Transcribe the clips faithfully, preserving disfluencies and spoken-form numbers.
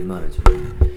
얼마나 좋은데.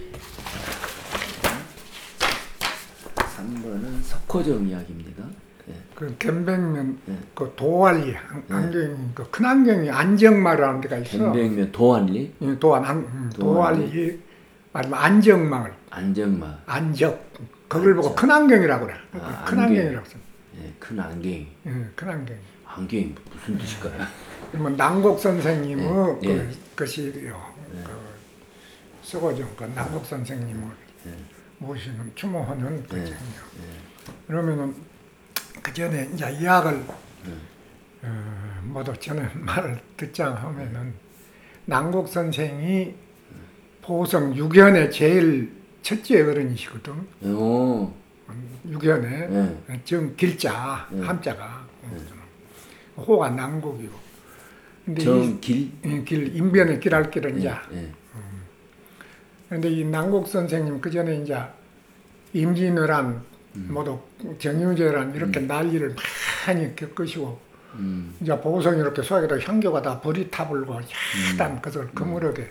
삼 번은 석호정 이야기입니다. 네. 그 견백면 네. 그 도안리 안경이 그 큰 안경이 안정마을이라는 데가 있어. 견백면 도안리? 예, 도안 안, 음, 도안리. 도안리 아니면 안정마을. 안정마. 안적. 그걸 보고 큰 안경이라고 그래. 아, 큰 안경. 안경이라고 써. 네, 큰 안경. 예, 큰 안경. 안경이 무슨 뜻일까요? 그러면 남곡 선생님의 예, 예. 그 것이요. 그 서고정 그 남곡 선생님을 예. 모시는 추모하는 그 예. 장이요. 예. 그러면은 그 전에 이제 이야기를 예. 어, 모두 저는 말을 듣자 하면은 남곡 선생이 보성 육연의 제일 첫째 어른이시거든. 오. 육연의 예. 정 길자 예. 함자가 호가 남곡이고. 근데 정길. 이 길 인변의 길할 길은 이제. 예. 그런데 이 남곡 선생님 그 전에 이제 임진왜란 음. 모두 정유재란 이렇게 난리를 많이 겪으시고 음. 이제 보성이 이렇게 소에다 향교가 다 불이 타불고 야단 그것을 그물하게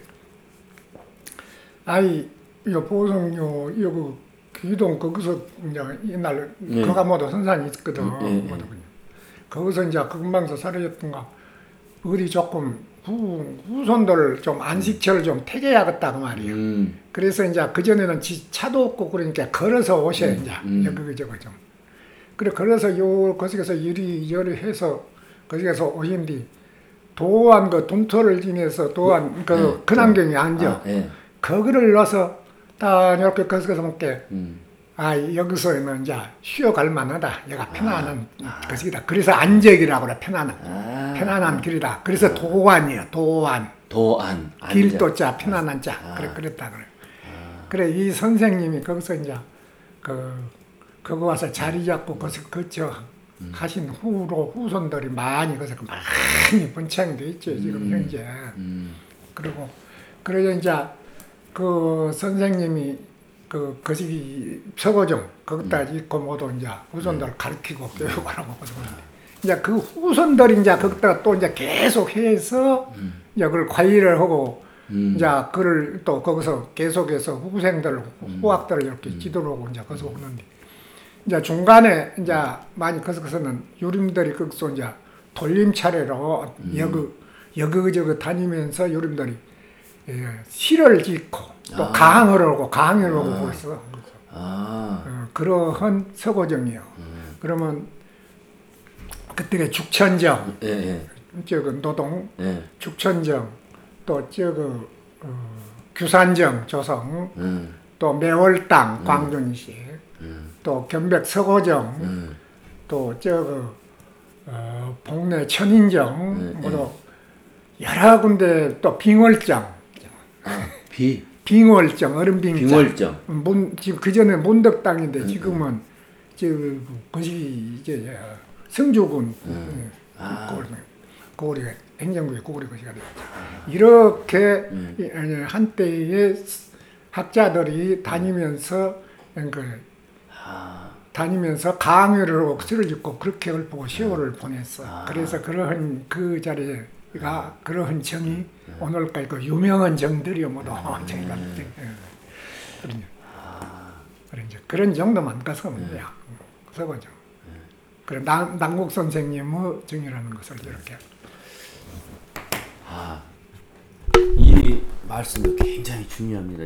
아이 요 보성 요 요그 귀동 거기서 이제 옛날 네. 거가 모두 선산이 있거든. 네, 네. 모두 그냥. 거기서 이제 금방서 사려졌던가 어디 조금 후, 후손들을 좀 안식처를 좀 택해야겠다 그 말이야. 음. 그래서 이제 그전에는 지, 차도 없고 그러니까 걸어서 오셔 음, 이제 음. 여기 저거 좀. 그래 걸어서 요 거기서 이리저리 해서 거기서 오신 뒤 도안 그 동토를 지내서 도안 그 네, 근안경에 앉아 아, 예. 거기를 넣어서 딱 이렇게 거기서 먹게 음. 아 여기서는 이제 쉬어갈 만하다. 얘가 편안한 아. 것이다. 그래서 안적이라고 그래 편안한 아. 편안한 길이다. 그래서 도안이야 도안. 도안. 길도 자 편안한 자 아. 그래 그랬다 그래. 아. 그래 이 선생님이 거기서 이제 그 그거 와서 자리 잡고 거기서 그저 음. 하신 후로 후손들이 많이 거기서 많이 번창이 돼 있죠 지금 음. 현재. 음. 그리고 그래서 이제 그 선생님이 그 거기 서고정 거기다 음. 있고 모두 이제 후손들을 가르치고 교육하라고 그러는데 이제 그 후손들이 이제 거기다가 또 이제 계속 해서 음. 이제 그걸 관리를 하고 음. 이제 그를 또 거기서 계속해서 후생들 후학들을 이렇게 음. 지도를 하고 이제 거기서 오는데 이제 중간에 이제 많이 거기서는 유림들이 거기서 이제 돌림 차례로 음. 여그 여그저그 다니면서 유림들이 예, 시를 짓고 또 아. 강을 하고 강을 하고 아. 그래서 아. 어, 그러한 서고정이요. 음. 그러면 그때 죽천정, 예, 예. 저그 노동, 예. 죽천정, 또 저그 어, 규산정 조성, 음. 또 매월당 광준시, 음. 또 견백 서고정, 음. 또 저그 어, 복내 천인정, 네, 모두 여러 군데 또 빙월정, 아, 비. 빙월정, 얼음빙장. 빙월정. 문, 지금 그 전에 문덕당인데 음, 지금은 저 거기 이제 성주군 음. 아. 고리, 고리 행정구의 고리 거시가 됐죠. 이렇게 음. 이- 아니, 한때의 학자들이 다니면서 그 아. 다니면서 강의를 하고 시를 짓고 그렇게 읊고 시호를 보냈어. 아. 그래서 그러한 그 자리가 그러한 정이 오늘까지 그 유명한 정들이 모두 저희가 그런 그런 이제 그런 정도만 가서면 돼요. 서거죠. 그래 남 남국 선생님의 정이라는 것을 이렇게. 아. 이 말씀도 굉장히 중요합니다.